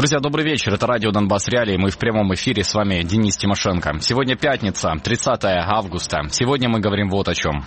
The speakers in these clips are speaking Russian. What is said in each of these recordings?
Друзья, добрый вечер. Это радио «Донбасс Реалии». Мы в прямом эфире. С вами Денис Тимошенко. Сегодня пятница, 30 августа. Сегодня мы говорим вот о чем.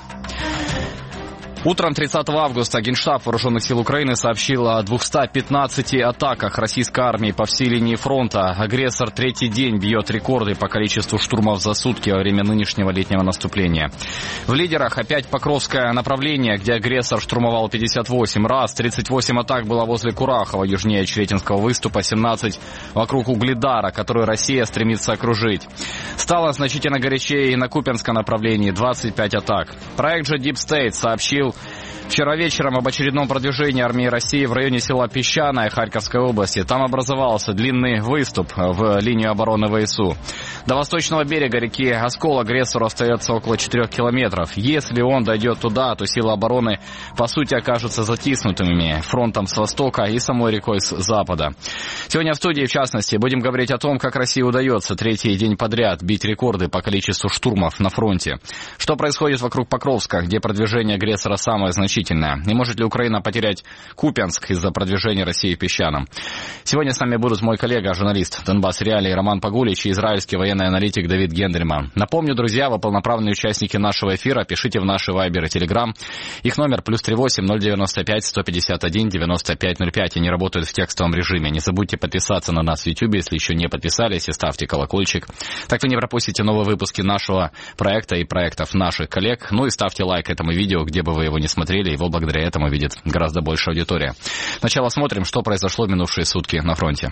Утром 30 августа Генштаб Вооруженных сил Украины сообщил о 215 атаках российской армии по всей линии фронта. Агрессор третий день бьет рекорды по количеству штурмов за сутки во время нынешнего летнего наступления. В лидерах опять Покровское направление, где агрессор штурмовал 58 раз. 38 атак было возле Курахова, южнее Очеретинского выступа, 17 вокруг Угледара, который Россия стремится окружить. Стало значительно горячее и на Купянском направлении, 25 атак. Проект же Deep State сообщил вчера вечером об очередном продвижении армии России в районе села Песчаное Харьковской области. Там образовался длинный выступ в линию обороны ВСУ. До восточного берега реки Оскол агрессору остается около 4 километров. Если он дойдет туда, то силы обороны, по сути, окажутся затиснутыми фронтом с востока и самой рекой с запада. Сегодня в студии, в частности, будем говорить о том, как России удается третий день подряд бить рекорды по количеству штурмов на фронте. Что происходит вокруг Покровска, где продвижение агрессора самое значительное. И может ли Украина потерять Купянск из-за продвижения России в Песчаном? Сегодня с нами будут мой коллега, журналист «Донбасс Реалии» Роман Погулич и израильский военный аналитик Давид Гендельман. Напомню, друзья, вы полноправные участники нашего эфира. Пишите в наши Вайбер и Телеграм. Их номер +38 095 151 9505. Они работают в текстовом режиме. Не забудьте подписаться на нас в YouTube, если еще не подписались, и ставьте колокольчик. Так вы не пропустите новые выпуски нашего проекта и проектов наших коллег. Ну и ставьте лайк этому видео, где бы вы его не смотрели. Его благодаря этому видит гораздо больше аудитория. Сначала смотрим, что произошло в минувшие сутки на фронте.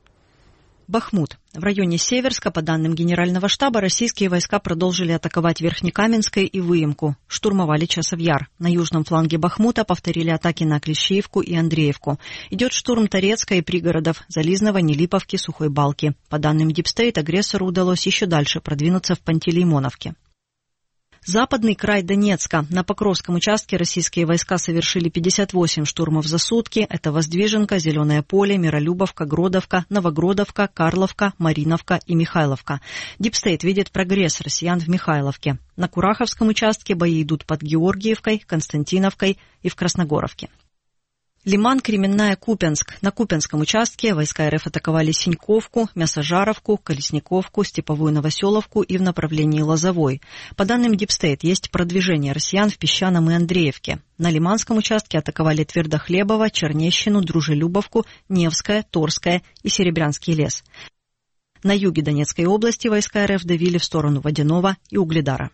Бахмут. В районе Северска, по данным Генерального штаба, российские войска продолжили атаковать Верхнекаменское и Выемку. Штурмовали Часовьяр. На южном фланге Бахмута повторили атаки на Клещеевку и Андреевку. Идет штурм Торецка и пригородов Зализного, Нелиповки, Сухой Балки. По данным Deep State, агрессору удалось еще дальше продвинуться в Пантелеймоновке. Западный край Донецка. На Покровском участке российские войска совершили 58 штурмов за сутки. Это Воздвиженка, Зеленое поле, Миролюбовка, Гродовка, Новогродовка, Карловка, Мариновка и Михайловка. Deep State видит прогресс россиян в Михайловке. На Кураховском участке бои идут под Георгиевкой, Константиновкой и в Красногоровке. Лиман, Кременная, Купянск. На Купянском участке войска РФ атаковали Синьковку, Мясожаровку, Колесниковку, Степовую Новоселовку и в направлении Лозовой. По данным Deep State, есть продвижение россиян в Песчаном и Андреевке. На Лиманском участке атаковали Твердохлебово, Чернещину, Дружелюбовку, Невское, Торское и Серебрянский лес. На юге Донецкой области войска РФ давили в сторону Водяного и Угледара.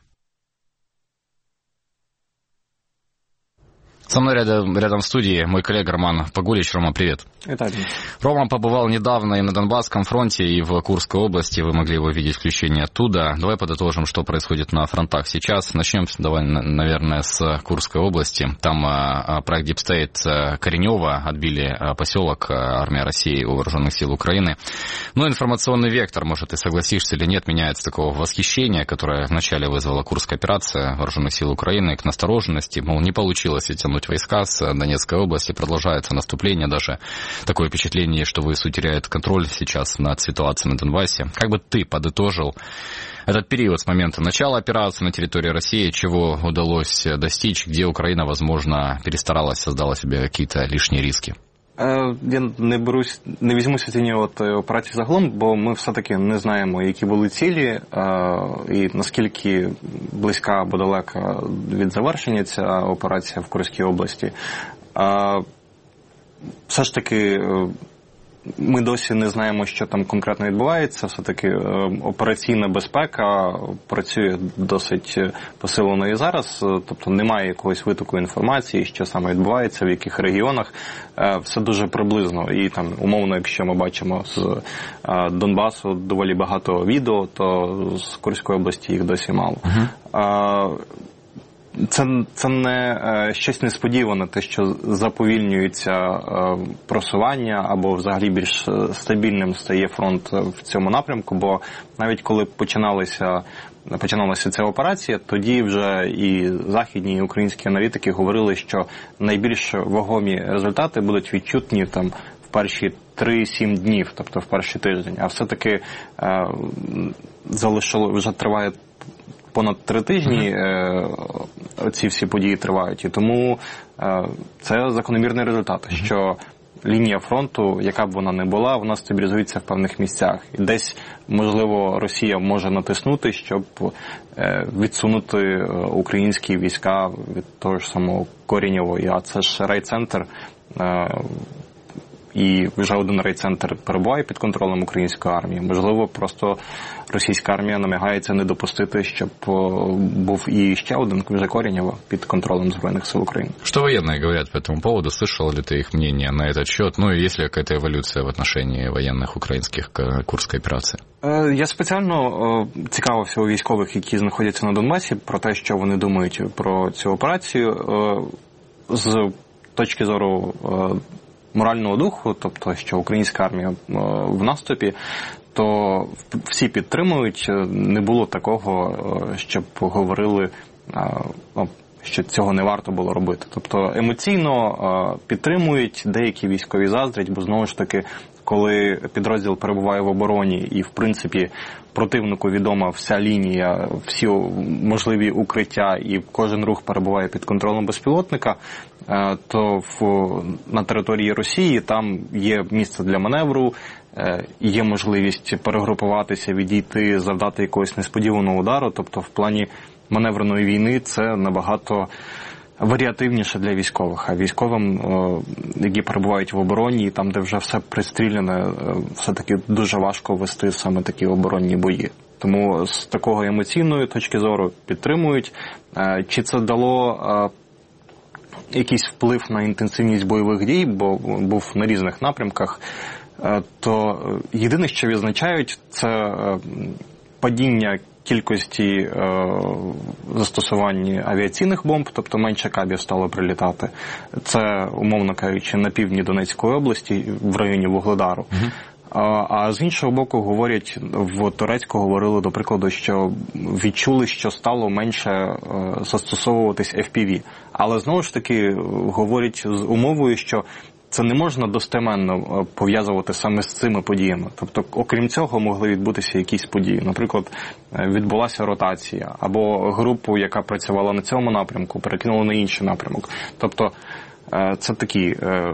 Со мной рядом в студии мой коллега Роман Погулич. Рома, привет. Итак. Рома побывал недавно и на Донбасском фронте, и в Курской области. Вы могли его видеть включение оттуда. Давай подытожим, что происходит на фронтах сейчас. Начнем, давай, наверное, с Курской области. Там проект Deep State Коренева отбили поселок армия России у Вооруженных сил Украины. Но информационный вектор, может, ты согласишься или нет, меняется такого восхищения, которое вначале вызвала Курская операция Вооруженных сил Украины, к настороженности. Мол, не получилось оттянуть войска с Донецкой области, продолжается наступление, даже такое впечатление, что ВСУ теряет контроль сейчас над ситуацией на Донбассе. Как бы ты подытожил этот период с момента начала операции на территории России, чего удалось достичь, где Украина, возможно, перестаралась, создала себе какие-то лишні риски? Я не візьмуся цієї операції загалом, бо ми все-таки не знаємо, які були цілі і наскільки близька або далека від завершення ця операція в Курській області. Все ж таки ми досі не знаємо, що там конкретно відбувається. Все-таки операційна безпека працює досить посилено і зараз. Тобто немає якогось витоку інформації, що саме відбувається, в яких регіонах. Все дуже приблизно. І там, умовно, якщо ми бачимо з Донбасу доволі багато відео, то з Курської області їх досі мало. Це не щось несподіване, те, що заповільнюється просування або взагалі більш стабільним стає фронт в цьому напрямку, бо навіть коли починалася ця операція, тоді вже і західні, і українські аналітики говорили, що найбільш вагомі результати будуть відчутні там в перші 3-7 днів, тобто в перший тиждень. А все-таки вже триває понад 3 тижні ці всі події тривають. І тому це закономірний результат, що лінія фронту, яка б вона не була, вона стабілізується в певних місцях. І десь, можливо, Росія може натиснути, щоб відсунути українські війська від того ж самого Коренєвої, а це ж райцентр, і вже один райцентр перебуває під контролем української армії. Можливо, просто російська армія намагається не допустити, щоб був і ще один, вже Коренєва, під контролем Збройних сил України. Что военные говорят по этому поводу? Слышал ли ты их мнение на этот счет? Ну, и есть ли какая-то эволюция в отношении военных украинских к Курской операции? Я спеціально цікавився у військових, які знаходяться на Донбасі, про те, що вони думають про цю операцію. З точки зору морального духу, тобто, що українська армія в наступі, то всі підтримують. Не було такого, щоб говорили, що цього не варто було робити. Тобто емоційно підтримують, деякі військові заздрять, бо знову ж таки, коли підрозділ перебуває в обороні і, в принципі, противнику відома вся лінія, всі можливі укриття і кожен рух перебуває під контролем безпілотника, то на території Росії там є місце для маневру, є можливість перегрупуватися, відійти, завдати якогось несподіваного удару. Тобто в плані маневреної війни це набагато варіативніше для військових. А військовим, які перебувають в обороні, там, де вже все пристріляне, все-таки дуже важко вести саме такі оборонні бої. Тому з такого емоційної точки зору підтримують. Чи це дало якийсь вплив на інтенсивність бойових дій, бо був на різних напрямках, то єдине, що відзначають, це падіння кількості застосування авіаційних бомб, тобто менше кабів стало прилітати. Це, умовно кажучи, на півдні Донецької області, в районі Вугледару. А з іншого боку, говорять, в Турецьку говорили, до прикладу, що відчули, що стало менше застосовуватись FPV. Але, знову ж таки, говорять з умовою, що це не можна достеменно пов'язувати саме з цими подіями. Тобто, окрім цього, могли відбутися якісь події. Наприклад, відбулася ротація, або групу, яка працювала на цьому напрямку, перекинули на інший напрямок. Тобто, це такі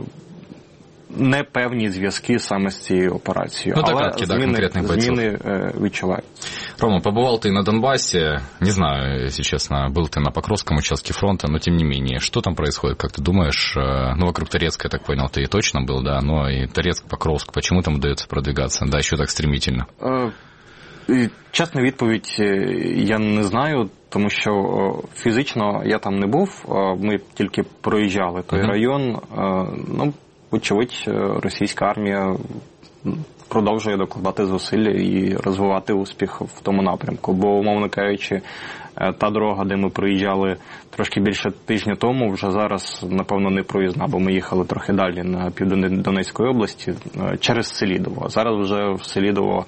непевні зв'язки саме з цією операцією. Ну, але зміни відчувають. Рома, побывал ты на Донбассе, не знаю, если честно, был ты на Покровском участке фронта, но тем не менее, что там происходит, как ты думаешь? Ну, вокруг Торецка, я так понял, ты и точно был, да, но и Торецк, Покровск, почему там удается продвигаться, да, еще так стремительно? Чесна відповідь, я не знаю, тому що фізично я там не був, ми тільки проїжджали той район, ну, очевидь, російська армія продовжує докладати зусилля і розвивати успіх в тому напрямку. Бо, умовно кажучи, та дорога, де ми проїжджали трошки більше тижня тому, вже зараз, напевно, не проїзна, бо ми їхали трохи далі на південь Донецької області через Селідово. Зараз вже в Селідово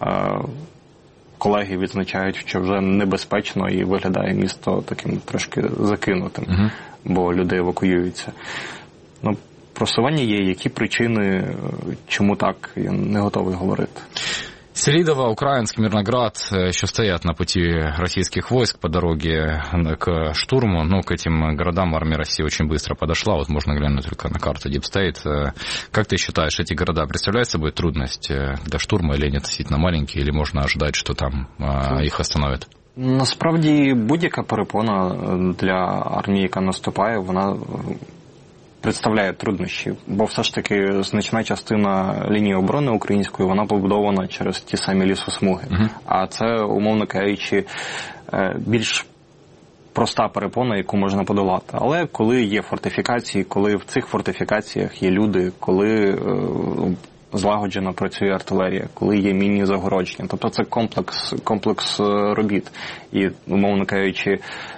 колеги відзначають, що вже небезпечно і виглядає місто таким трошки закинутим, бо люди евакуюються. Ну, просування є, які причини, чому так, я не готовий говорити. Селидово, Украинск, Мирноград еще стоят на пути российских войск по дороге к штурму. Ну, к этим городам армия России очень быстро подошла. Вот можно глянуть только на карту Deep State. Как ты считаешь, эти города представляют собой трудность для штурма, или они относительно маленькие, или можно ожидать, что там их остановят? Насправді, будь-яка перепона для армії, яка наступає, вона представляє труднощі, бо все ж таки значна частина лінії оборони української, вона побудована через ті самі лісосмуги. А це, умовно кажучи, більш проста перепона, яку можна подолати. Але коли є фортифікації, коли в цих фортифікаціях є люди, коли злагоджено працює артилерія, коли є мінні загородження, тобто це комплекс робіт. І, умовно кажучи,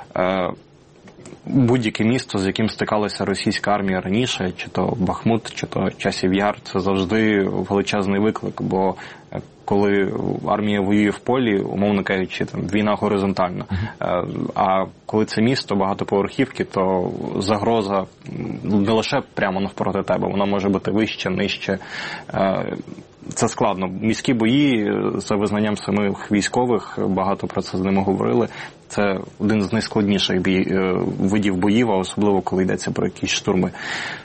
будь-яке місто, з яким стикалася російська армія раніше, чи то Бахмут, чи то Часів Яр, це завжди величезний виклик, бо коли армія воює в полі, умовно кажучи, там війна горизонтальна. А коли це місто, багатоповерхівки, то загроза не лише прямо навпроти тебе, вона може бути вище, нижче. Це складно. Міські бої, за визнанням самих військових, багато про це з ними говорили, це один з найскладніших видів боїв, а особливо коли йдеться про якісь штурми.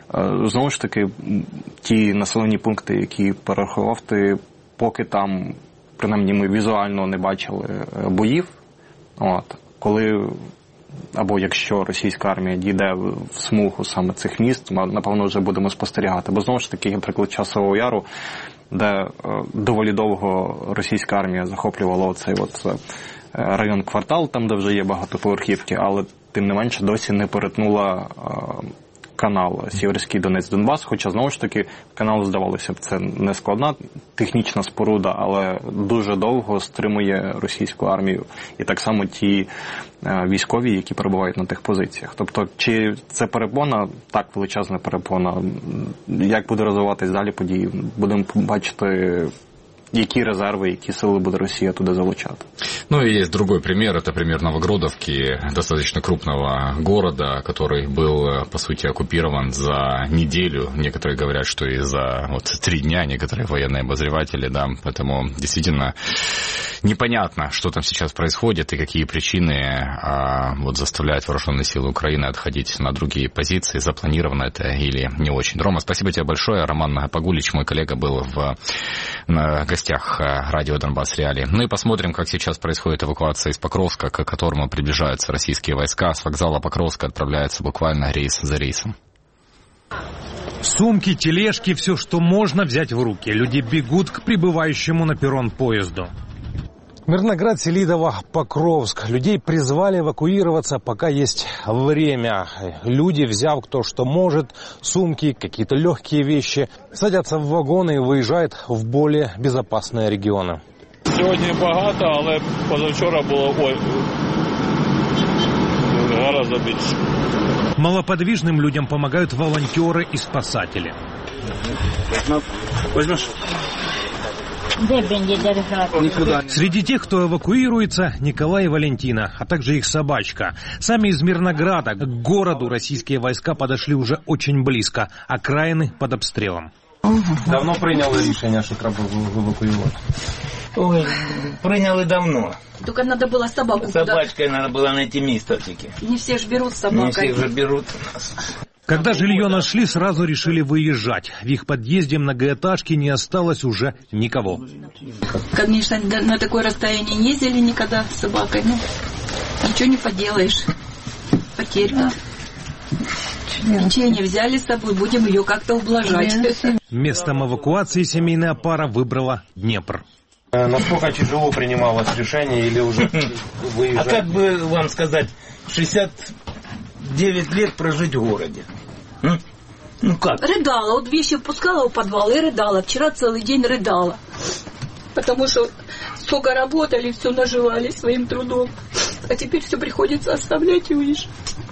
Знову ж таки, ті населені пункти, які перерахував ти, поки там, принаймні, ми візуально не бачили боїв, коли або якщо російська армія дійде в смугу саме цих міст, ми, напевно, вже будемо спостерігати. Бо, знову ж таки, є приклад Часового Яру, де доволі довго російська армія захоплювала оцей район-квартал, там, де вже є багатоповерхівки, але тим не менше досі не перетнула канал Сіверський Донець-Донбас, хоча, знову ж таки, канал, здавалося б, це не складна технічна споруда, але дуже довго стримує російську армію. І так само ті військові, які перебувають на тих позиціях. Тобто, чи це перепона? Так, величезна перепона. Як буде розвиватись далі події? Будемо бачити, какие резервы, какие силы будет Россия туда залучать. Ну и есть другой пример, это пример Новогродовки, достаточно крупного города, который был, по сути, оккупирован за неделю. Некоторые говорят, что и за 3 дня, некоторые военные обозреватели, да, поэтому действительно непонятно, что там сейчас происходит и какие причины заставляют вооруженные силы Украины отходить на другие позиции, запланировано это или не очень. Рома, спасибо тебе большое. Роман Погулич, мой коллега, был в гостях радио «Донбасс Реалии». Ну и посмотрим, как сейчас происходит эвакуация из Покровска, к которому приближаются российские войска. С вокзала Покровска отправляются буквально рейс за рейсом. Сумки, тележки, все, что можно взять в руки. Люди бегут к прибывающему на перрон поезду. Мирноград, Селидово, Покровск. Людей призвали эвакуироваться, пока есть время. Люди, взяв кто что может, сумки, какие-то легкие вещи, садятся в вагоны и выезжают в более безопасные регионы. Сьогодні багато, але позавчора було гораздо більше. Малоподвижным людям помогают волонтеры и спасатели. Возьмешь? Среди тех, кто эвакуируется, Николай и Валентина, а также их собачка. Сами из Мирнограда к городу российские войска подошли уже очень близко. Окраины под обстрелом. Давно приняли решение, что треба эвакуировать? Ой, прийняли давно. Только надо было собаку. Собачкой надо было найти место таки. Не все ж берут собакой. Не все же берут. Когда жилье нашли, сразу решили выезжать. В их подъезде многоэтажки не осталось уже никого. Конечно, на такое расстояние не ездили никогда с собакой. Ну, ничего не поделаешь. Потеряно. Печенье взяли с собой, будем ее как-то ублажать. Местом эвакуации семейная пара выбрала Днепр. Насколько тяжело принималось решение или уже выезжать? А как бы вам сказать, 69 лет прожить в городе? Ну как? Рыдала, вот вещи впускала в подвал и рыдала. Вчера целый день рыдала. Потому что сколько работали, все наживали своим трудом. А теперь все приходится оставлять и уезжать.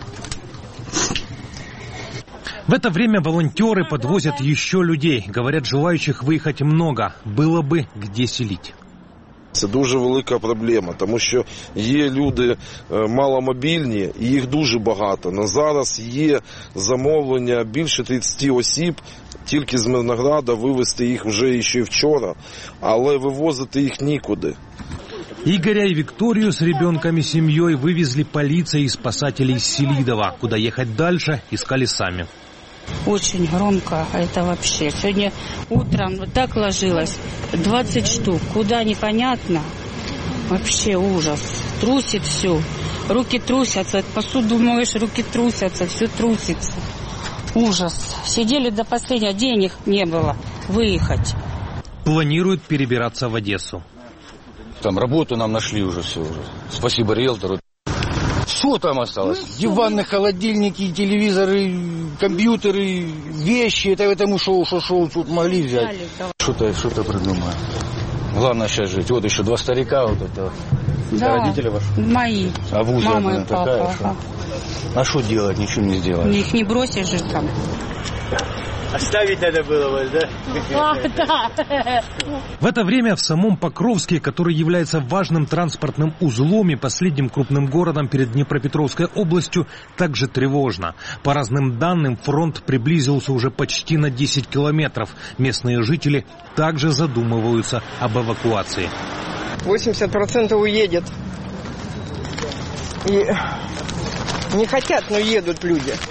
В это время волонтеры подвозят еще людей. Говорят, желающих выехать много. Было бы где селить. Це дуже велика проблема, тому що є люди маломобільні і їх дуже багато. На зараз є замовлення більше 30 осіб, тільки з Мирнограда вивезти їх вже ще вчора, але вивозити їх нікуди. Игоря и Викторию с ребенком и семьей вывезли полиция и спасатели из Селидова. Куда ехать дальше, искали сами. Очень громко, это вообще. Сегодня утром вот так ложилось, 20 штук. Куда непонятно. Вообще ужас. Трусит все. Руки трусятся. Посуду моешь, руки трусятся. Все трусится. Ужас. Сидели до последнего. Денег не было. Выехать. Планируют перебираться в Одессу. Там работу нам нашли уже все. Спасибо риэлтору. Что там осталось? Диваны, холодильники, телевизоры, компьютеры, вещи. Это мы шоу тут могли взять. Что-то придумаем. Главное сейчас жить. Вот еще 2 старика. Вот это. Да, родители ваши? Мои. А вуза мама и папа. такая, что? А что делать? Ничего не сделать. Их не бросишь же там. Оставить надо было вас, да? Да. В это время в самом Покровске, который является важным транспортным узлом и последним крупным городом перед Днепропетровской областью, также тревожно. По разным данным, фронт приблизился уже почти на 10 километров. Местные жители также задумываются об эвакуации. 80% уедет. И не хотят, но едут люди.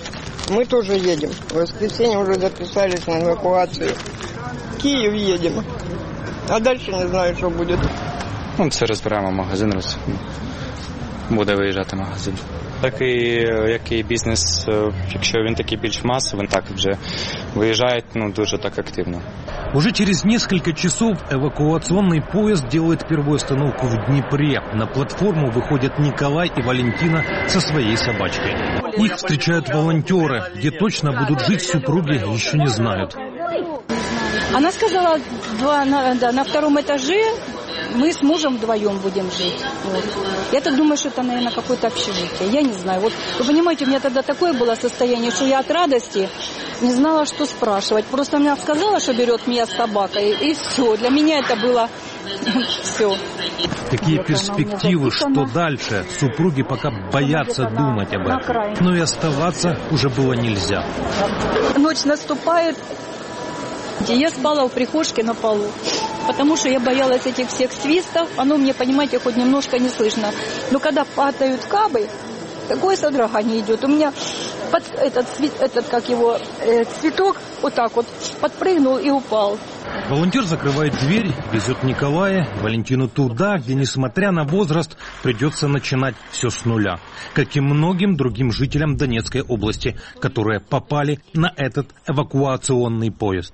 Мы тоже едем. В воскресенье уже записались на эвакуацию. В Киев едем. А дальше не знаю, що буде. Ну, це розбираємо магазин, буде виїжджати магазин. Такий, який бізнес, якщо він такий більш масовий, так вже виїжджають, дуже так активно. Уже через несколько часов эвакуационный поезд делает первую остановку в Днепре. На платформу выходят Николай и Валентина со своей собачкой. Их встречают волонтеры. Где точно будут жить супруги, еще не знают. Она сказала, на втором этаже мы с мужем вдвоем будем жить. Вот. Я так думаю, что это, наверное, какое-то общежитие. Я не знаю. Вот, вы понимаете, у меня тогда такое было состояние, что я от радости не знала, что спрашивать. Просто она сказала, что берет меня собака, и все. Для меня это было все. Какие перспективы, что дальше? Супруги пока боятся думать об этом. Но и оставаться уже было нельзя. Ночь наступает. Я спала в прихожке на полу, потому что я боялась этих всех свистов. Оно мне, понимаете, хоть немножко не слышно. Но когда падают кабы, такое содрогание идет. У меня цветок вот так вот подпрыгнул и упал. Волонтер закрывает дверь, везет Николая, Валентину туда, где, несмотря на возраст, придется начинать все с нуля. Как и многим другим жителям Донецкой области, которые попали на этот эвакуационный поезд.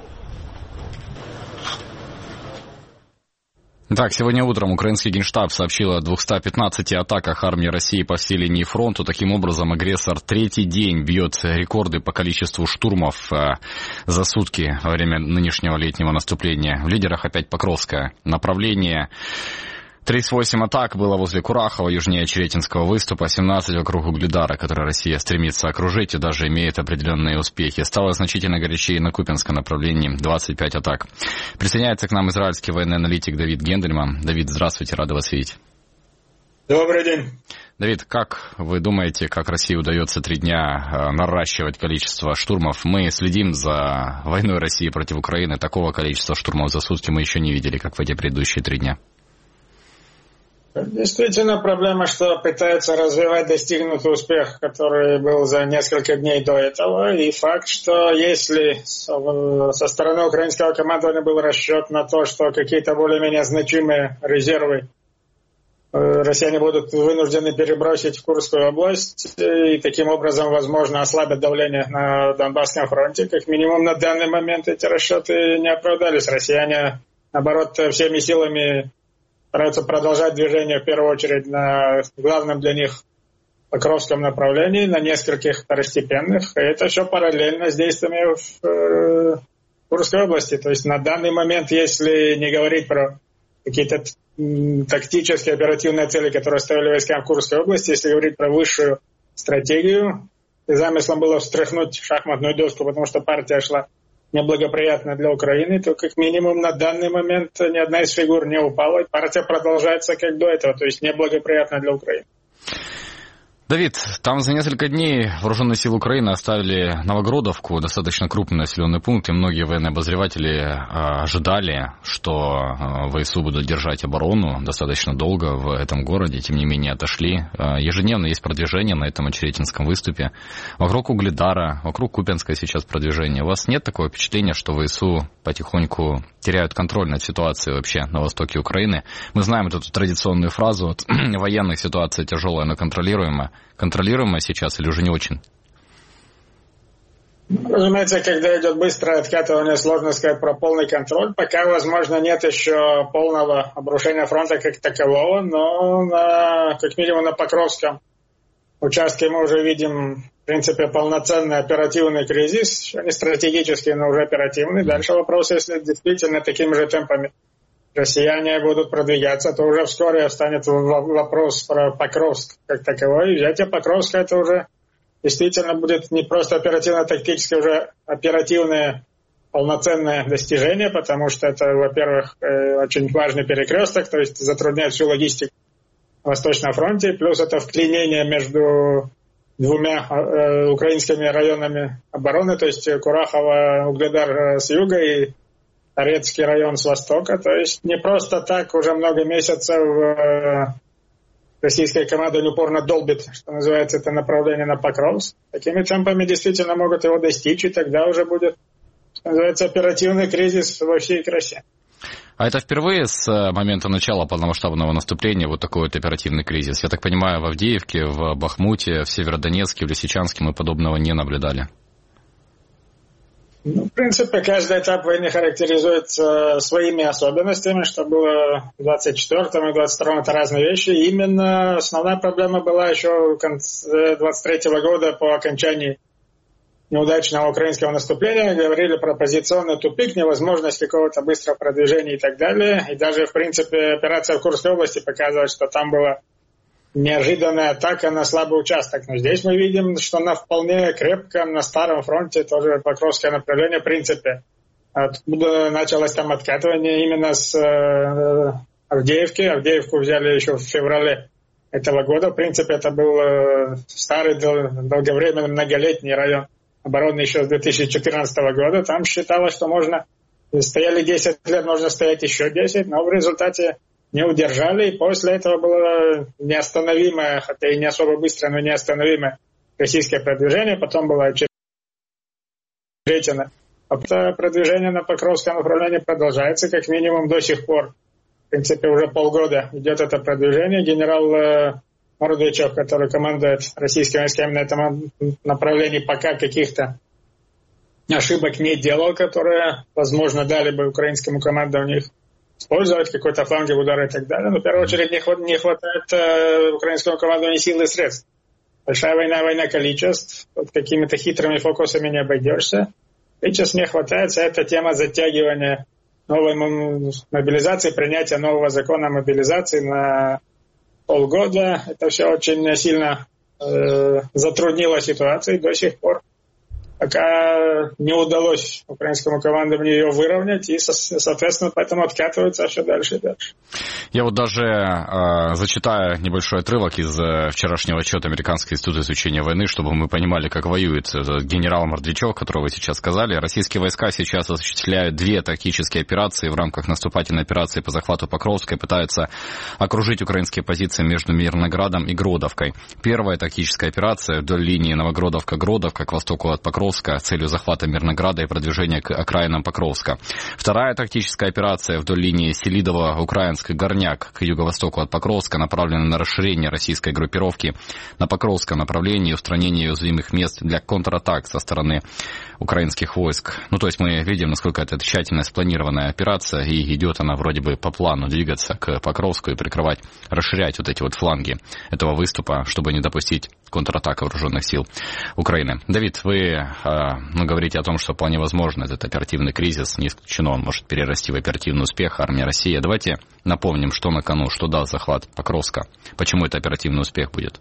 Так, сегодня утром украинский Генштаб сообщил о 215 атаках армии России по всей линии фронта. Таким образом, агрессор третий день бьет рекорды по количеству штурмов за сутки во время нынешнего летнего наступления. В лидерах опять Покровское направление. 38 атак было возле Курахова, южнее Черетинского выступа, 17 вокруг Угледара, который Россия стремится окружить и даже имеет определенные успехи. Стало значительно горячее на Купянском направлении, 25 атак. Присоединяется к нам израильский военный аналитик Давид Гендельман. Давид, здравствуйте, рады вас видеть. Добрый день. Давид, как вы думаете, как России удается 3 дня наращивать количество штурмов? Мы следим за войной России против Украины. Такого количества штурмов за сутки мы еще не видели, как в эти предыдущие 3 дня. Действительно, проблема, что пытаются развивать достигнутый успех, который был за несколько дней до этого. И факт, что если со стороны украинского командования был расчет на то, что какие-то более-менее значимые резервы россияне будут вынуждены перебросить в Курскую область, и таким образом, возможно, ослабят давление на Донбасском фронте, как минимум на данный момент эти расчеты не оправдались. Россияне, наоборот, всеми силами стараются продолжать движение в первую очередь на главном для них Покровском направлении, на нескольких второстепенных. И это все параллельно с действиями в Курской области. То есть на данный момент, если не говорить про какие-то тактические оперативные цели, которые ставили войскам в Курской области, если говорить про высшую стратегию, замыслом было встряхнуть шахматную доску, потому что партия шла неблагоприятно для Украины, то как минимум на данный момент ни одна из фигур не упала. Партия продолжается как до этого, то есть неблагоприятно для Украины. Давид, там за несколько дней вооруженные силы Украины оставили Новогродовку, достаточно крупный населенный пункт, и многие военные обозреватели ожидали, что ВСУ будут держать оборону достаточно долго в этом городе, тем не менее отошли. Ежедневно есть продвижение на этом Очеретинском выступе. Вокруг Угледара, вокруг Купянска сейчас продвижение. У вас нет такого впечатления, что ВСУ потихоньку теряют контроль над ситуацией вообще на востоке Украины? Мы знаем эту традиционную фразу: военных ситуация тяжелая, но контролируемая. Контролируемая сейчас или уже не очень? Разумеется, когда идет быстрое откатывание, сложно сказать про полный контроль. Пока, возможно, нет еще полного обрушения фронта как такового, но как минимум на Покровском участке мы уже видим, в принципе, полноценный оперативный кризис. Не стратегический, но уже оперативный. Дальше вопрос, если действительно такими же темпами россияне будут продвигаться, то уже вскоре встанет вопрос про Покровск как таковой. Взятие Покровска — это уже действительно будет не просто оперативно-тактическое, уже оперативное полноценное достижение, потому что это, во-первых, очень важный перекресток, то есть затрудняет всю логистику на Восточном фронте, плюс это вклинение между 2 украинскими районами обороны, то есть Курахово, Угледар с юга и Торецкий район с востока. То есть не просто так уже много месяцев российская команда упорно долбит, что называется, это направление на Покровск. Такими темпами действительно могут его достичь, и тогда уже будет, что называется, оперативный кризис во всей красе. А это впервые с момента начала полномасштабного наступления вот такой вот оперативный кризис? Я так понимаю, в Авдеевке, в Бахмуте, в Северодонецке, в Лисичанске мы подобного не наблюдали. В принципе, каждый этап войны характеризуется своими особенностями, что было в 24-м и 22-м, это разные вещи. И именно основная проблема была еще в конце 23-го года по окончании неудачного украинского наступления. Говорили про позиционный тупик, невозможность какого-то быстрого продвижения и так далее. И даже, в принципе, операция в Курской области показывает, что там была неожиданная атака на слабый участок. Но здесь мы видим, что на вполне крепком, на старом фронте, тоже Покровское направление, в принципе. Откуда началось там откатывание именно с Авдеевки. Авдеевку взяли еще в феврале этого года. В принципе, это был старый, долговременный, многолетний район обороны еще с 2014 года. Там считалось, что стояли 10 лет, можно стоять еще 10, но в результате не удержали, и после этого было неостановимое, хотя и не особо быстрое, но неостановимое российское продвижение. Потом было очередно. Продвижение на Покровском направлении продолжается, как минимум до сих пор. В принципе, уже полгода идет это продвижение. Генерал Мордвичев, который командует российскими войсками на этом направлении, пока каких-то ошибок не делал, которые, возможно, дали бы украинскому командованию использовать какой-то фланговый удар и так далее. Но в первую очередь не хватает украинскому командованию сил и средств. Большая война количеств. Под какими-то хитрыми фокусами не обойдешься. Сейчас не хватает. Эта тема затягивания новой мобилизации, принятия нового закона о мобилизации на полгода. Это все очень сильно затруднило ситуацию. До сих пор пока не удалось украинскому командованию ее выровнять, и, соответственно, поэтому откатывается все дальше и дальше. Я вот даже зачитаю небольшой отрывок из вчерашнего отчета Американского института изучения войны, чтобы мы понимали, как воюет генерал Мордвичев, которого вы сейчас сказали. Российские войска сейчас осуществляют 2 тактические операции в рамках наступательной операции по захвату Покровска и пытаются окружить украинские позиции между Мирноградом и Гродовкой. Первая тактическая операция вдоль линии Новогродовка-Гродовка к востоку от Покровска с целью захвата Мирнограда и продвижения к окраинам Покровска. Вторая тактическая операция вдоль линии Селидово-Украинск-Горняк к юго-востоку от Покровска направлена на расширение российской группировки на Покровском направлении и устранение уязвимых мест для контратак со стороны украинских войск. Ну, то есть мы видим, насколько это тщательно спланированная операция, и идет она вроде бы по плану двигаться к Покровску и прикрывать, расширять вот эти вот фланги этого выступа, чтобы не допустить контратаку вооруженных сил Украины. Давид, вы говорите о том, что вполне возможно этот оперативный кризис, не исключено, он может перерасти в оперативный успех армии России. Давайте напомним, что на кону, что даст захват Покровска, почему это оперативный успех будет.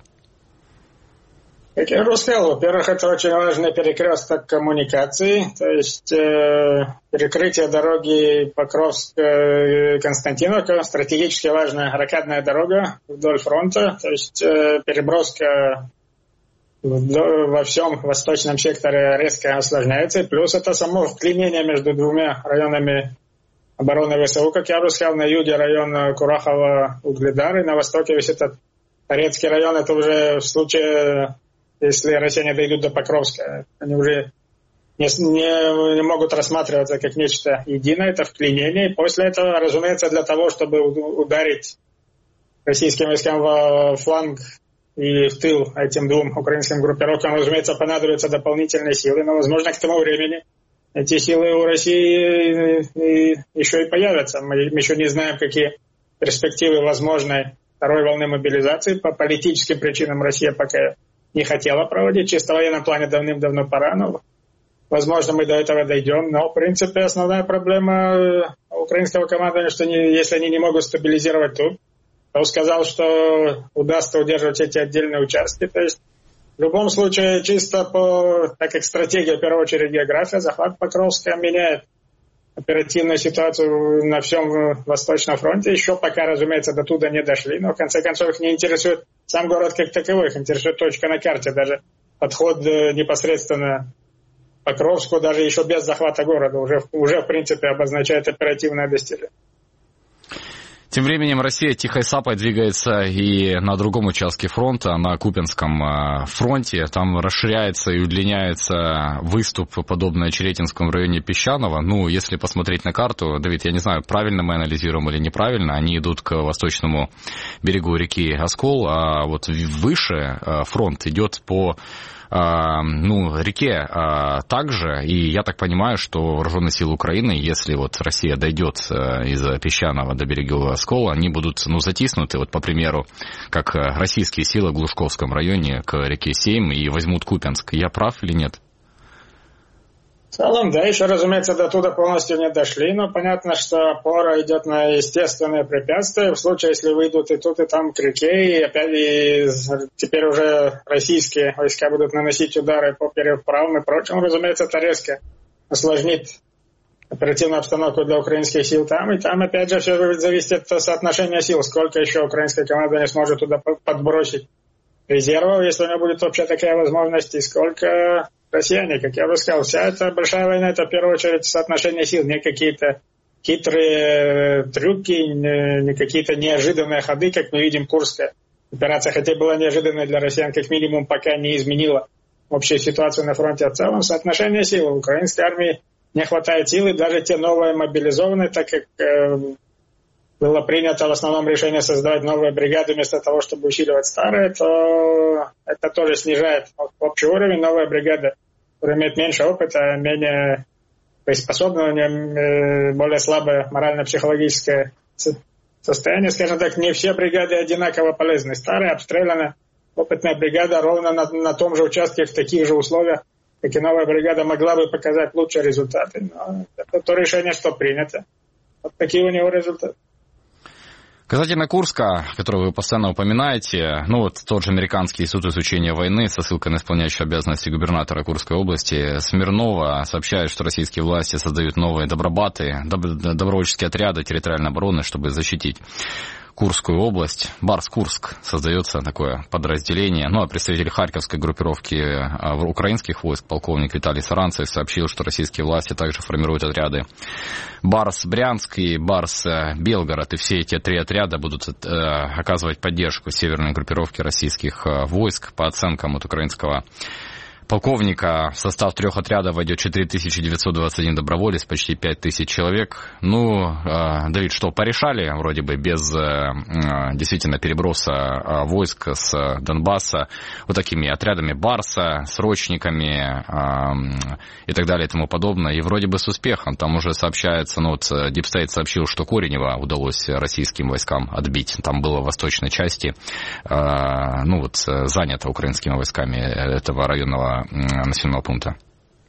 Как я уже сказал, во-первых, это очень важный перекресток коммуникаций, то есть перекрытие дороги Покровск-Константиновка, стратегически важная ракадная дорога вдоль фронта, то есть переброска во всем восточном секторе резко осложняется, и плюс это само вклинение между 2 районами обороны ВСУ, как я уже сказал, на юге район Курахова-Угледар, и на востоке весь этот Торецкий район, это уже в случае, если россияне дойдут до Покровска, они уже не могут рассматриваться как нечто единое, это вклинение, и после этого, разумеется, для того, чтобы ударить российским войскам во фланг и в тыл этим 2 украинским группировкам, разумеется, понадобятся дополнительные силы, но, возможно, к тому времени эти силы у России еще и появятся. Мы еще не знаем, какие перспективы возможной второй волны мобилизации. По политическим причинам Россия пока не хотела проводить. Чисто в военном плане давным-давно пора, но, возможно, мы до этого дойдем. Но, в принципе, основная проблема украинского командования, что если они не могут стабилизировать тут, он сказал, что удастся удерживать эти отдельные участки. То есть, в любом случае, чисто так как стратегия, в первую очередь, география, захват Покровска меняет оперативную ситуацию на всем Восточном фронте. Еще пока, разумеется, до туда не дошли, но, в конце концов, их не интересует сам город как таковой, их интересует точка на карте, даже подход непосредственно к Покровску, даже еще без захвата города, уже в принципе, обозначает оперативное достижение. Тем временем Россия тихой сапой двигается и на другом участке фронта, на Купянском фронте. Там расширяется и удлиняется выступ, подобный Очеретинскому в районе Песчаного. Ну, если посмотреть на карту, Давид, я не знаю, правильно мы анализируем или неправильно, они идут к восточному берегу реки Оскол, а вот выше фронт идет по реке также, и я так понимаю, что вооруженные силы Украины, если вот Россия дойдет из Песчаного до берега Оскола, они будут, затиснуты, вот по примеру, как российские силы в Глушковском районе к реке Сейм и возьмут Купянск. Я прав или нет? В целом, да, еще, разумеется, до туда полностью не дошли, но понятно, что опора идет на естественные препятствия. В случае, если выйдут и тут, и там к реке, и опять теперь уже российские войска будут наносить удары по переправам и прочему, разумеется, это резко осложнит оперативную обстановку для украинских сил там. И там, опять же, все будет зависеть от соотношения сил, сколько еще украинская команда не сможет туда подбросить резервов, если у нее будет вообще такая возможность, и сколько россияне, как я бы сказал, вся эта большая война, это в первую очередь соотношение сил, не какие-то хитрые трюки, не какие-то неожиданные ходы, как мы видим, Курская операция, хотя была неожиданной для россиян, как минимум, пока не изменила общую ситуацию на фронте. В целом, соотношение сил в украинской армии не хватает силы, даже те новые мобилизованные, так как было принято в основном решение создавать новые бригады вместо того, чтобы усиливать старые, то это тоже снижает общий уровень. Новая бригада, которая имеет меньше опыта, менее приспособлена, более слабое морально-психологическое состояние. Скажем так, не все бригады одинаково полезны. Старая, обстреляна, опытная бригада ровно на том же участке, в таких же условиях, как и новая бригада, могла бы показать лучшие результаты. Но это то решение, что принято. Вот такие у него результаты. Касательно Курска, который вы постоянно упоминаете, тот же Американский институт изучения войны со ссылкой на исполняющего обязанности губернатора Курской области Смирнова сообщает, что российские власти создают новые добробаты, добровольческие отряды территориальной обороны, чтобы защитить Курскую область. Барс-Курск создается такое подразделение. А представитель Харьковской группировки украинских войск, полковник Виталий Саранцев, сообщил, что российские власти также формируют отряды Барс-Брянск и Барс-Белгород. И все эти три отряда будут оказывать поддержку северной группировке российских войск. По оценкам от украинского полковника, в состав трех отрядов войдет 4921 доброволец, почти 5000 человек. Давид, что, порешали вроде бы без действительно переброса войск с Донбасса вот такими отрядами Барса, срочниками и так далее и тому подобное. И вроде бы с успехом. Там уже сообщается, Deep State сообщил, что Коренево удалось российским войскам отбить. Там было в восточной части, занято украинскими войсками этого районного населенного пункта.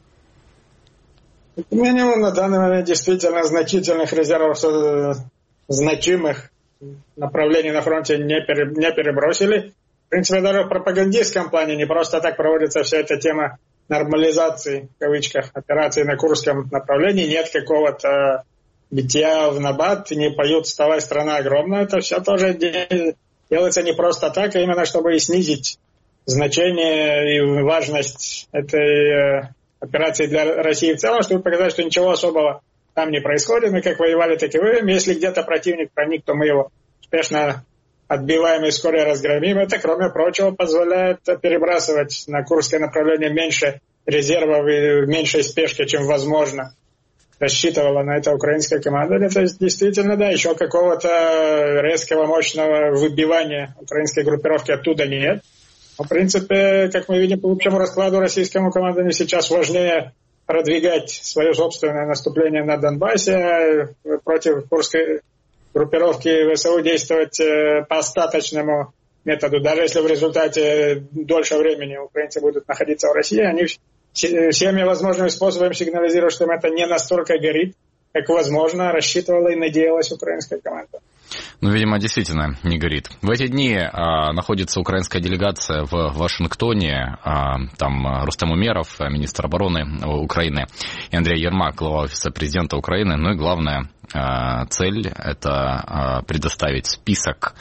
Минимум на данный момент действительно значительных резервов, значимых направлений на фронте не перебросили. В принципе, даже в пропагандистском плане не просто так проводится вся эта тема нормализации, в кавычках, операций на Курском направлении. Нет какого-то битья в набат, не поют «Вставай, страна огромная». Это все тоже делается не просто так, а именно чтобы и снизить значение и важность этой операции для России в целом, чтобы показать, что ничего особого там не происходит. Мы как воевали, так и воюем. Если где-то противник проник, то мы его успешно отбиваем и вскоре разгромим. Это, кроме прочего, позволяет перебрасывать на Курское направление меньше резервов и меньшей спешки, чем возможно рассчитывала на это украинская команда. Это действительно, да, еще какого-то резкого, мощного выбивания украинской группировки оттуда нет. В принципе, как мы видим, по общему раскладу российскому командованию сейчас важнее продвигать свое собственное наступление на Донбассе, против курской группировки ВСУ действовать по остаточному методу. Даже если в результате дольше времени украинцы будут находиться в России, они всеми возможными способами сигнализируют, что им это не настолько горит, как возможно рассчитывала и надеялась украинская команда. Видимо, действительно не горит. В эти дни находится украинская делегация в Вашингтоне. Там Рустем Умеров, министр обороны Украины, и Андрей Ермак, глава офиса президента Украины. И главная цель – это предоставить список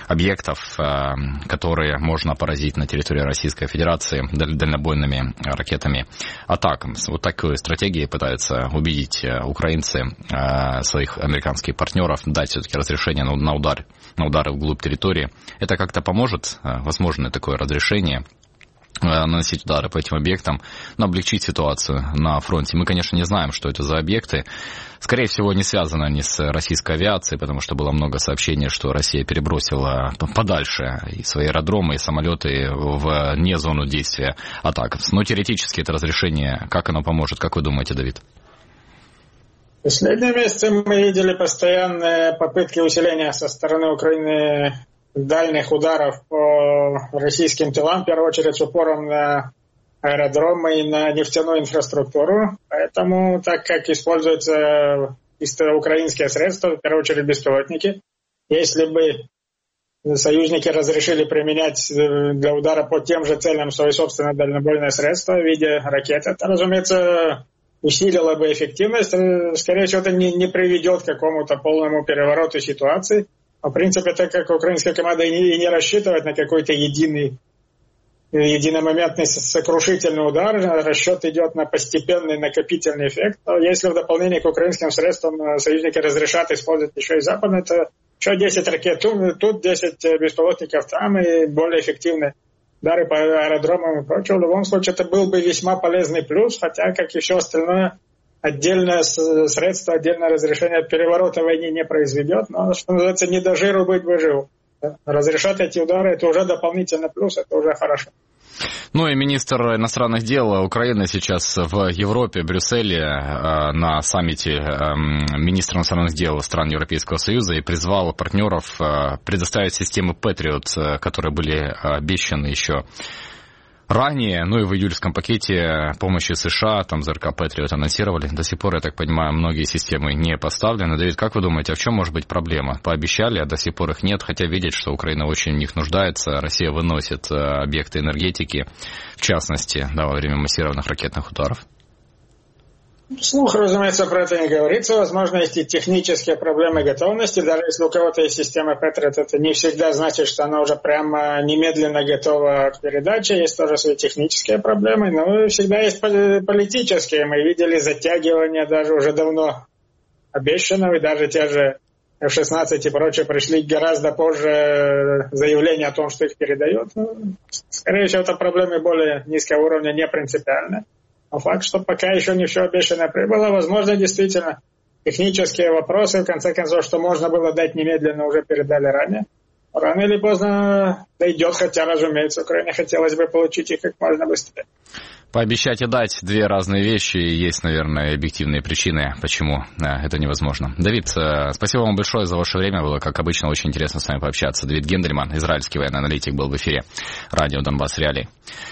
объектов, которые можно поразить на территории Российской Федерации дальнобойными ракетами «Атакамс». Вот такой стратегией пытаются убедить украинцы своих американских партнеров дать все-таки разрешение на удары вглубь территории. Это как-то поможет, возможно, такое разрешение наносить удары по этим объектам, но облегчить ситуацию на фронте. Мы, конечно, не знаем, что это за объекты. Скорее всего, не связаны они с российской авиацией, потому что было много сообщений, что Россия перебросила подальше и свои аэродромы, и самолеты вне зону действия «Атакамс». Но теоретически это разрешение, как оно поможет, как вы думаете, Давид? В последние месяцы мы видели постоянные попытки усиления со стороны Украины дальних ударов по российским тылам, в первую очередь с упором на аэродромы и на нефтяную инфраструктуру. Поэтому, так как используются чисто украинские средства, в первую очередь беспилотники, если бы союзники разрешили применять для удара по тем же целям свои собственные дальнобойные средства в виде ракет, это, разумеется, усилило бы эффективность. Скорее всего, это не приведет к какому-то полному перевороту ситуации. В принципе, так как украинская команда и не рассчитывает на какой-то единомоментный сокрушительный удар, расчет идет на постепенный накопительный эффект. Но если в дополнение к украинским средствам союзники разрешат использовать еще и западные, то еще 10 ракет тут 10 беспилотников там и более эффективные удары по аэродромам и прочее. В любом случае, это был бы весьма полезный плюс, хотя, как и все остальное, отдельное средство, отдельное разрешение переворота в войне не произведет, но, что называется, не до жиру быть бы жив. Разрешать эти удары, это уже дополнительный плюс, это уже хорошо. Ну и министр иностранных дел Украины сейчас в Европе, в Брюсселе, на саммите министра иностранных дел стран Европейского Союза и призвал партнеров предоставить системы Patriot, которые были обещаны еще ранее, ну и в июльском пакете помощи США, там ЗРК Patriot анонсировали. До сих пор, я так понимаю, многие системы не поставлены. Давид, как вы думаете, а в чем может быть проблема? Пообещали, а до сих пор их нет, хотя видеть, что Украина очень в них нуждается. Россия выносит объекты энергетики, в частности, да, во время массированных ракетных ударов. Вслух, разумеется, про это не говорится. Возможно, есть и технические проблемы готовности. Даже если у кого-то есть система Patriot, это не всегда значит, что она уже прямо немедленно готова к передаче. Есть тоже свои технические проблемы, но всегда есть политические. Мы видели затягивание даже уже давно обещанного, и даже те же F-16 и прочее пришли гораздо позже заявления о том, что их передают. Скорее всего, это проблемы более низкого уровня, не принципиальные. Но факт, что пока еще не все обещанное прибыло, возможно, действительно, технические вопросы, в конце концов, что можно было дать немедленно, уже передали ранее. Рано или поздно дойдет, хотя, разумеется, Украине хотелось бы получить их как можно быстрее. Пообещать и дать — две разные вещи, и есть, наверное, объективные причины, почему это невозможно. Давид, спасибо вам большое за ваше время, было, как обычно, очень интересно с вами пообщаться. Давид Гендельман, израильский военный аналитик, был в эфире радио «Донбасс Реалии».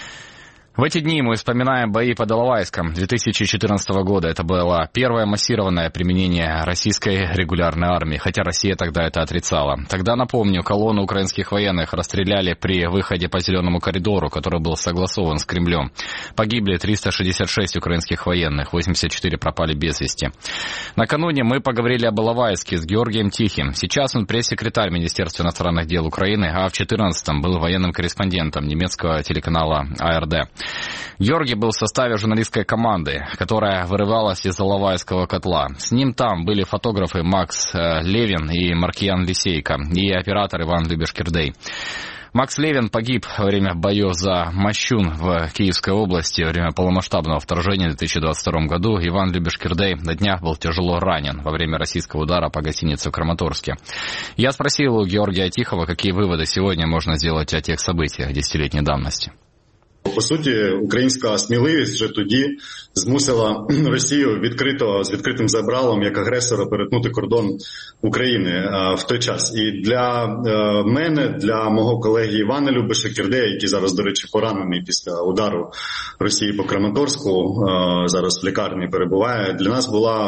В эти дни мы вспоминаем бои под Иловайском 2014 года. Это было первое массированное применение российской регулярной армии, хотя Россия тогда это отрицала. Тогда, напомню, колонну украинских военных расстреляли при выходе по Зеленому коридору, который был согласован с Кремлем. Погибли 366 украинских военных, 84 пропали без вести. Накануне мы поговорили об Иловайске с Георгием Тихим. Сейчас он пресс-секретарь Министерства иностранных дел Украины, а в 2014-м был военным корреспондентом немецкого телеканала АРД. Георгий был в составе журналистской команды, которая вырывалась из Иловайского котла. С ним там были фотографы Макс Левин и Маркиян Лисейко и оператор Иван Любеш-Кирдей. Макс Левин погиб во время боев за Мощун в Киевской области во время полномасштабного вторжения в 2022 году. Иван Любеш-Кирдей на днях был тяжело ранен во время российского удара по гостинице в Краматорске. Я спросил у Георгия Тихого, какие выводы сегодня можно сделать о тех событиях десятилетней давности. По суті, українська сміливість вже тоді змусила Росію з відкритим забралом як агресора перетнути кордон України в той час. І для мене, для мого колеги Івана Любеша-Кирдея, який зараз, до речі, поранений після удару Росії по Краматорську, зараз в лікарні перебуває, для нас була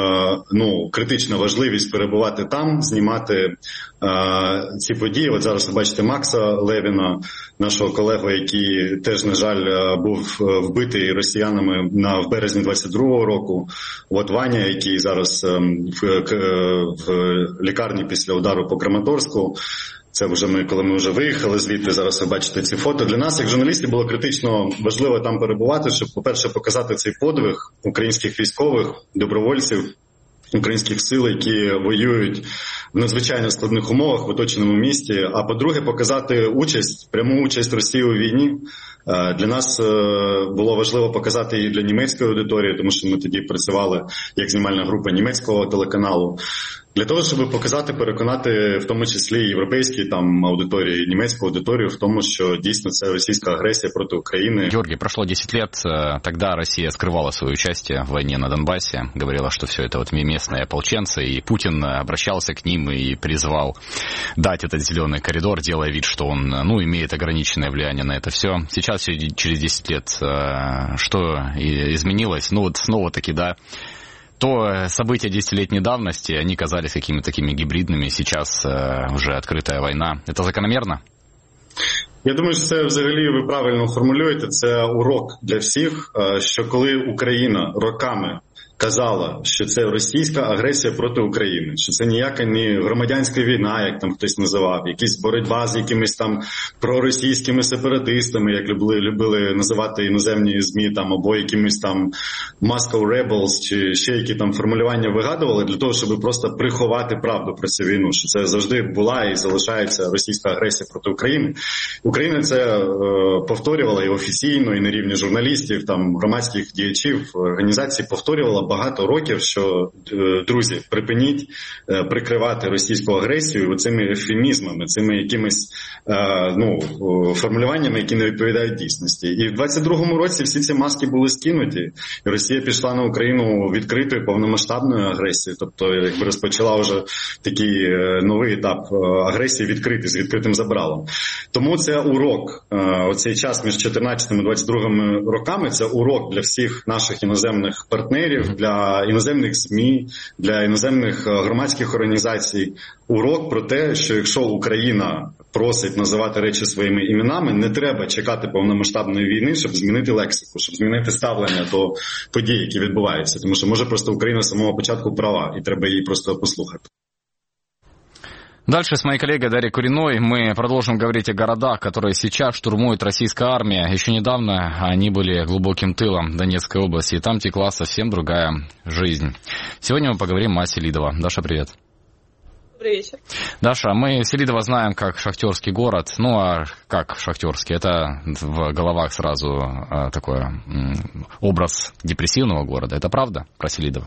критична важливість перебувати там, знімати ці події. От зараз ви бачите Макса Левіна, нашого колегу, який теж, на жаль, був вбитий росіянами в березні 22-го року. От Ваня, який зараз в лікарні після удару по Краматорську. Це вже коли ми вже виїхали звідти, зараз ви бачите ці фото. Для нас, як журналістів, було критично важливо там перебувати, щоб, по-перше, показати цей подвиг українських військових, добровольців, українських сил, які воюють в надзвичайно складних умовах в оточеному місті, а по-друге, показати пряму участь Росії у війні. Для нас було важливо показати її для німецької аудиторії, тому що ми тоді працювали як знімальна група німецького телеканалу. Для того, чтобы показати, переконати, в тому числі європейські там аудиторії, німецьку аудиторію в тому, що дійсно це російська агресія проти України. Георгий, прошло 10 лет, тогда Россия скрывала свое участие в войне на Донбассе, говорила, что все это вот местные ополченцы, и Путин обращался к ним и призвал дать этот зеленый коридор, делая вид, что он, имеет ограниченное влияние на это все. Сейчас, через 10 лет, что изменилось? Снова-таки, да, то события 10-летней давности, они казались какими-то такими гибридными, сейчас уже открытая война. Это закономерно? Я думаю, що це взагалі ви правильно формулюєте. Це урок для всіх, що коли Україна роками казала, що це російська агресія проти України, що це ніяка не громадянська війна, як там хтось називав, якась боротьба з якимись там проросійськими сепаратистами, як любили називати іноземні ЗМІ, там, або якимись там Moscow Rebels, чи ще які там формулювання вигадували для того, щоб просто приховати правду про цю війну, що це завжди була і залишається російська агресія проти України. Україна це повторювала і офіційно, і на рівні журналістів, там, громадських діячів, організацій повторювала багато років, що, друзі, припиніть прикривати російську агресію цими ефемізмами, цими якимись формулюваннями, які не відповідають дійсності. І в 22-му році всі ці маски були скинуті, і Росія пішла на Україну відкритою повномасштабною агресією, тобто якби розпочала вже такий новий етап агресії відкритий, з відкритим забралом. Тому це урок, оцей час між 14-м і 22-м роками, це урок для всіх наших іноземних партнерів, для іноземних ЗМІ, для іноземних громадських організацій. Урок про те, що якщо Україна просить називати речі своїми іменами, не треба чекати повномасштабної війни, щоб змінити лексику, щоб змінити ставлення до подій, які відбуваються. Тому що може просто Україна з самого початку права, і треба її просто послухати. Дальше с моей коллегой Дарьей Куриной мы продолжим говорить о городах, которые сейчас штурмует российская армия. Еще недавно они были глубоким тылом Донецкой области, и там текла совсем другая жизнь. Сегодня мы поговорим о Селидово. Даша, привет. Добрый вечер. Даша, мы Селидово знаем как шахтерский город. А как шахтерский? Это в головах сразу такой образ депрессивного города. Это правда про Селидово?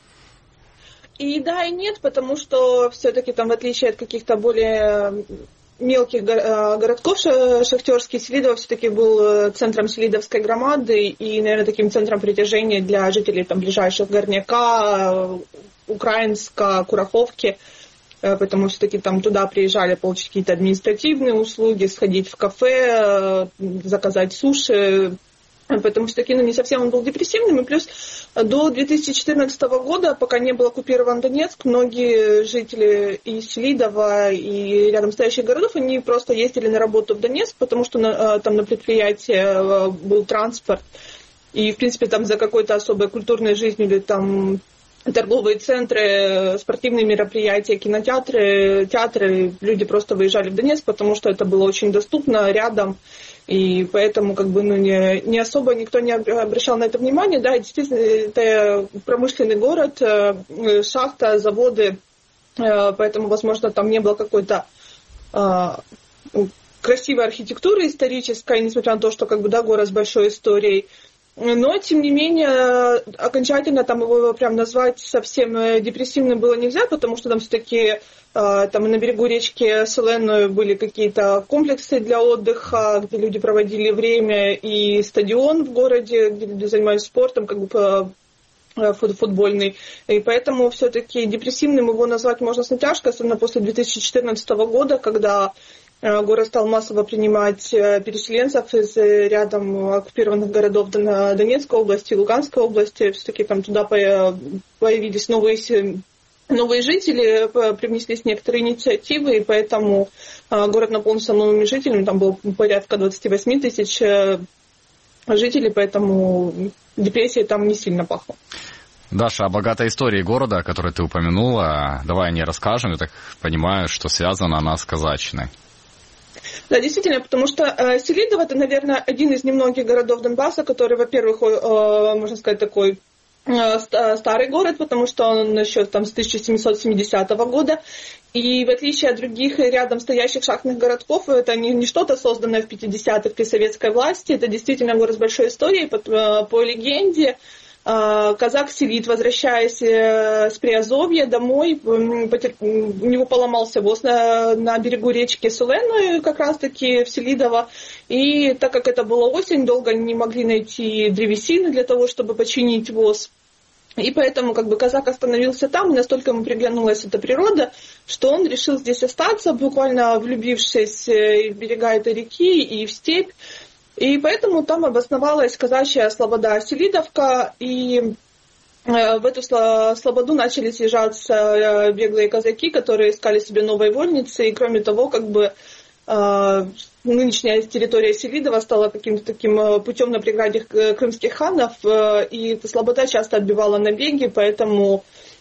И да, и нет, потому что все-таки там, в отличие от каких-то более мелких городков шахтерский, Селидово все-таки был центром селидовской громады и, наверное, таким центром притяжения для жителей там ближайших Горняка, Украинска, Кураховки, потому все-таки там туда приезжали получить какие-то административные услуги, сходить в кафе, заказать суши. Поэтому все-таки не совсем он был депрессивным. И плюс до 2014 года, пока не был оккупирован Донецк, многие жители и Селидова, и рядом стоящих городов, они просто ездили на работу в Донецк, потому что там на предприятии был транспорт. И, в принципе, там за какой-то особой культурной жизнью или там торговые центры, спортивные мероприятия, кинотеатры, театры, люди просто выезжали в Донецк, потому что это было очень доступно, рядом. И поэтому не особо никто не обращал на это внимание. Да, действительно, это промышленный город, шахта, заводы, поэтому, возможно, там не было какой-то красивой архитектуры исторической, несмотря на то, что город с большой историей. Но, тем не менее, окончательно там его прям назвать совсем депрессивным было нельзя, потому что там все-таки там на берегу речки Селен были какие-то комплексы для отдыха, где люди проводили время, и стадион в городе, где люди занимались спортом, футбольный. И поэтому все-таки депрессивным его назвать можно с натяжкой, особенно после 2014 года, когда город стал массово принимать переселенцев из рядом оккупированных городов Донецкой области, Луганской области. Все-таки там туда появились новые жители, привнеслись некоторые инициативы, и поэтому город наполнился новыми жителями. Там было порядка 28 тысяч жителей, поэтому депрессия там не сильно пахла. Даша, о богатой истории города, которую ты упомянула, давай о ней расскажем. Я так понимаю, что связана она с казачиной. Да, действительно, потому что Селидово — это, наверное, один из немногих городов Донбасса, который, во-первых, можно сказать, такой старый город, потому что он еще там с 1770 года. И в отличие от других рядом стоящих шахтных городков, это не что-то созданное в 50-х при советской власти, это действительно город с большой историей. По легенде, казак Селид, возвращаясь с Приазовья домой, у него поломался воз на берегу речки Суленной, как раз-таки в Селидово. И так как это была осень, долго не могли найти древесины для того, чтобы починить воз. И поэтому казак остановился там, и настолько ему приглянулась эта природа, что он решил здесь остаться, буквально влюбившись в берега этой реки и в степь. И поэтому там обосновалась казачья слобода Селидовка, и в эту слободу начали съезжаться беглые казаки, которые искали себе новой вольницы, и кроме того, нынешняя территория Селидова стала каким-то таким путем на преграде крымских ханов, и эта слобода часто отбивала набеги, поэтому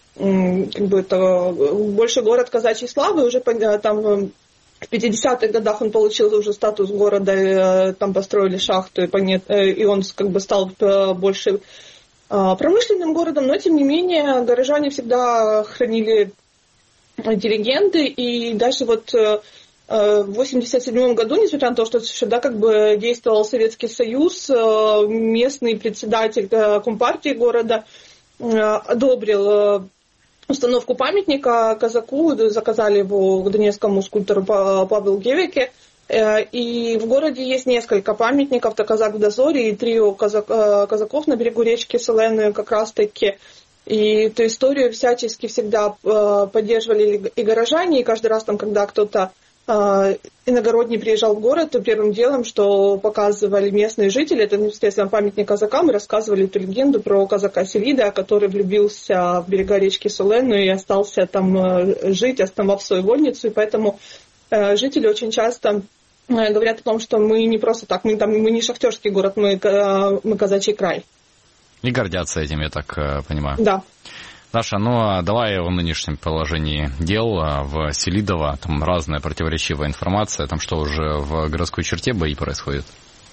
это больше город казачьей славы. Уже там в 50-х годах он получил уже статус города, там построили шахту, и он стал больше промышленным городом, но тем не менее горожане всегда хранили эти и даже в 1987 году, несмотря на то, что сюда действовал Советский Союз, местный председатель Компартии города одобрил установку памятника казаку, заказали его к донецкому скульптору Павлу Гевеке. И в городе есть несколько памятников, это казак в дозоре и трио казаков на берегу речки Соленой как раз-таки. И эту историю всячески всегда поддерживали и горожане, и каждый раз, когда кто-то иногородний приезжал в город, то первым делом, что показывали местные жители, это, естественно, памятник казакам, и рассказывали эту легенду про казака Селида, который влюбился в берега речки Солену и остался там жить, основав свою вольницу, и поэтому жители очень часто говорят о том, что мы не просто так, мы не шахтерский город, мы казачий край. И гордятся этим, я так понимаю. Да. Даша, давай о нынешнем положении дел в Селидово. Там разная противоречивая информация. Там что, уже в городской черте бои происходят?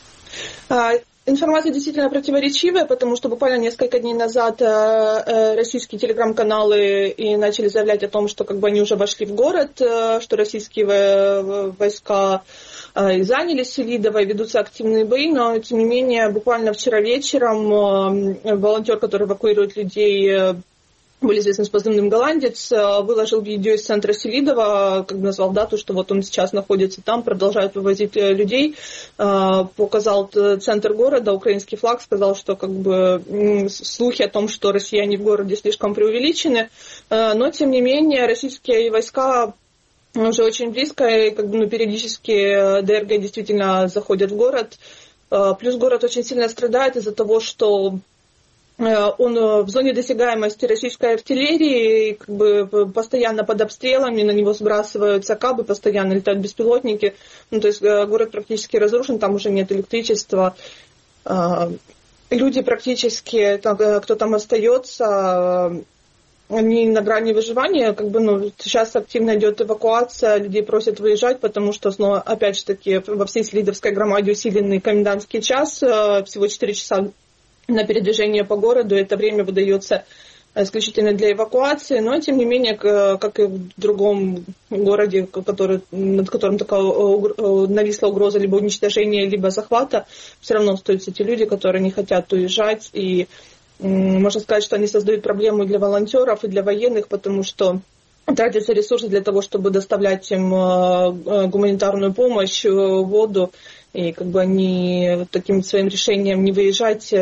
Информация действительно противоречивая, потому что буквально несколько дней назад российские телеграм-каналы и начали заявлять о том, что они уже вошли в город, что российские войска и заняли Селидово, и ведутся активные бои, но тем не менее буквально вчера вечером волонтер, который эвакуирует людей, более известный с позывным «Голландец», выложил видео из центра Селидова, назвал дату, что он сейчас находится там, продолжает вывозить людей, показал центр города, украинский флаг, сказал, что слухи о том, что россияне в городе слишком преувеличены, но тем не менее российские войска уже очень близко, и периодически ДРГ действительно заходят в город, плюс город очень сильно страдает из-за того, что он в зоне досягаемости российской артиллерии, постоянно под обстрелами, на него сбрасываются кабы, постоянно летают беспилотники. То есть город практически разрушен, там уже нет электричества. Люди практически, кто там остается, они на грани выживания. Сейчас активно идет эвакуация, людей просят выезжать, потому что, опять же таки, во всей Селидовской громаде усиленный комендантский час, всего 4 часа на передвижение по городу. Это время выдается исключительно для эвакуации, но тем не менее, как и в другом городе, над которым нависла угроза либо уничтожения, либо захвата, все равно остаются те люди, которые не хотят уезжать, и можно сказать, что они создают проблему и для волонтеров, и для военных, потому что тратятся ресурсы для того, чтобы доставлять им гуманитарную помощь, воду, и они таким своим решением не выезжать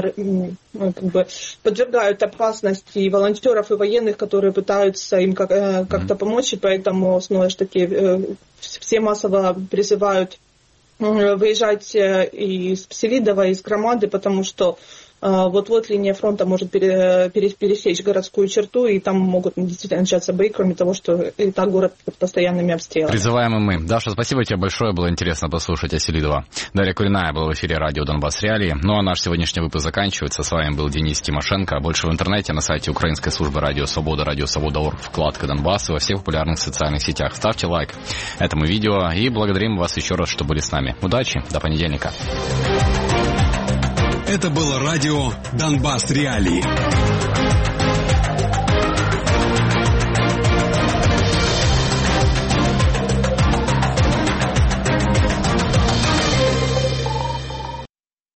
подвергают опасности и волонтеров, и военных, которые пытаются им как-то помочь, и поэтому снова же таки все массово призывают выезжать из Селидова, из Громады, потому что вот линия фронта может пересечь городскую черту, и там могут действительно начаться бои, кроме того, что и так город под постоянными обстрелами. Призываем и мы. Даша, спасибо тебе большое, было интересно послушать о Селидово. Дарья Кулиная была в эфире радио «Донбасс Реалии». Ну а наш сегодняшний выпуск заканчивается. С вами был Денис Тимошенко. Больше в интернете на сайте украинской службы Радио Свобода, радиосвобода.орг, вкладка «Донбасс» и во всех популярных социальных сетях. Ставьте лайк этому видео и благодарим вас еще раз, что были с нами. Удачи, до понедельника. Это было радио «Донбасс Реалии».